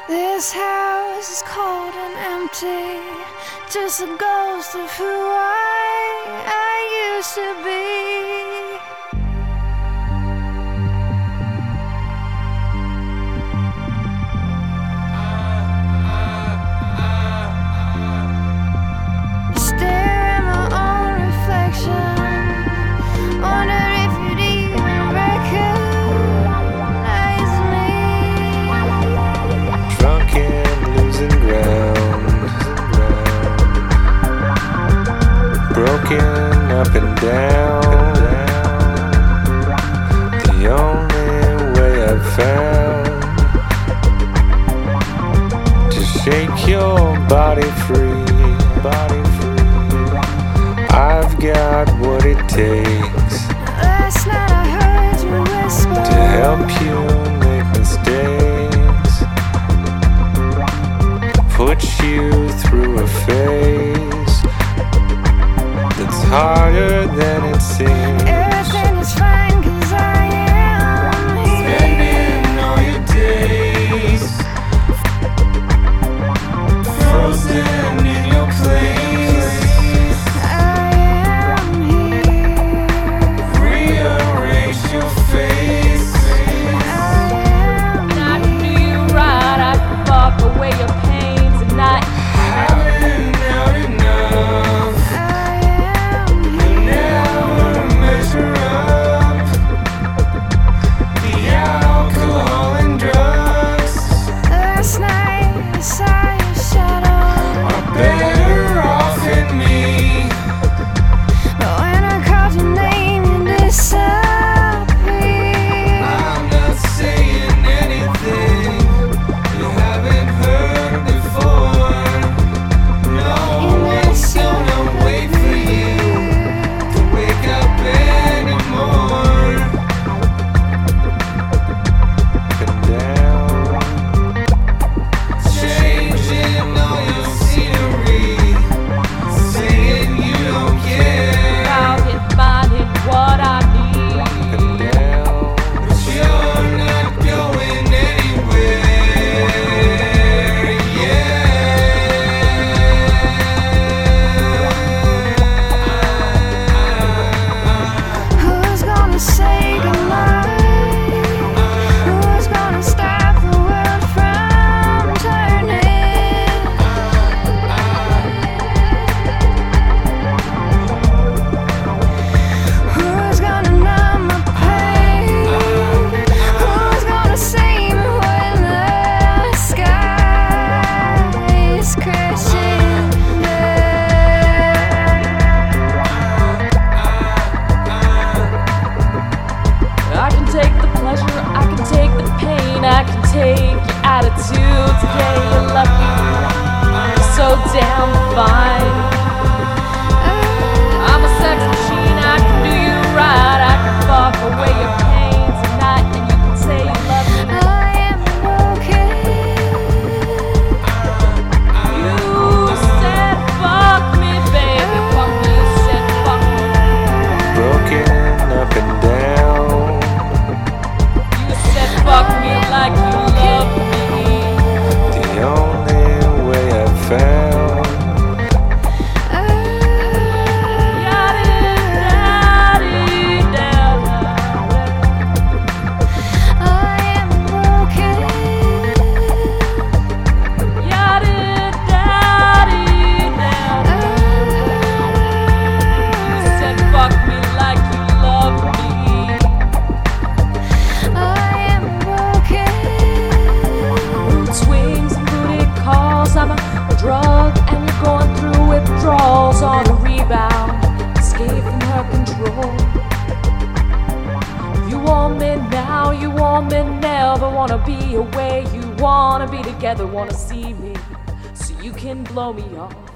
This house is cold and empty, just a ghost of who I used to be. Stare at my own reflection, wonder if you'd even recognize me. Drunk and losing ground, broken up and down. The only way I've found to shake your body free. I've got what it takes Last night I heard you whisper to help you make mistakes, put you through a phase that's harder than it seems. everything is fine 'cause I am here. Spending all your days frozen in your place. I am here. Rearrange your face. I am I can do you right, I can fuck away your pain tonight. Haven't had enough. I am here. Never measure up. The alcohol and drugs Last night I saw your shadow, are better off in me. but when I called your name you disappeared. I'm not saying anything you haven't heard before. No one's gonna wait for you to wake up anymore. Up and down, changing all your scenery, saying you don't care. Out in finding what I need. Up and down, but you're not going anywhere. Who's gonna say goodnight? Who's gonna stop the world from turning? Who's gonna numb my pain? Who's gonna save me when the sky is crashing down? I can take the pleasure, I can take the pain, I can take your attitude. Today you're lucky, you're so damn fine. I'm a sex machine, I can do you right, I can fuck away your pain tonight, and you can say you love me. I am broken. You said fuck me, baby, fuck me, you said fuck me. broken up and down. You said fuck me like you love me. The only way I've found I am broken. You said fuck me like you love me. I am broken. Mood swings and booty calls. I'm a drug and you're going through withdrawals on a rebound. Escape from her control. You want me now, you want me never. Wanna be away, you wanna be together, wanna see me so you can blow me off.